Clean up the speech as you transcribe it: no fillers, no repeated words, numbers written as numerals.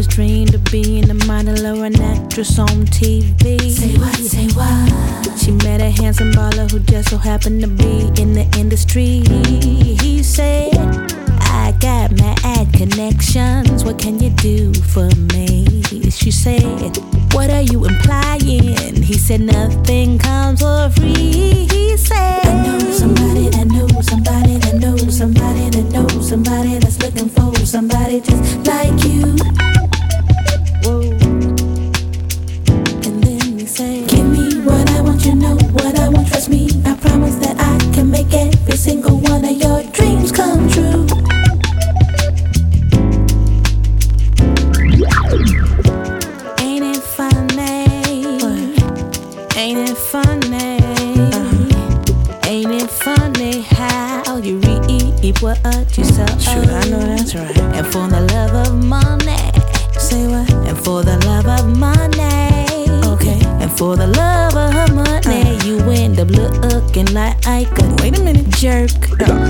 always dreamed of being a model or an actress on TV. Say what, say what? She met a handsome baller who just so happened to be in the industry. He said, I got mad connections, what can you do for me? She said, what are you implying? He said, nothing comes for free. He said, I know somebody that knows somebody that knows somebody that knows somebody that's looking for somebody just like you. whoa. And then he said, give me what I want, you know what I want, trust me. I promise that I can make every single one of your dreams come true. Ain't it funny? Ain't it funny? Ain't it funny how you reap what you sow? Sure, I know that's right. And for the love of money, Say what? and for the love of money, Okay. and for the love of money, you end up looking like a Wait a minute. jerk.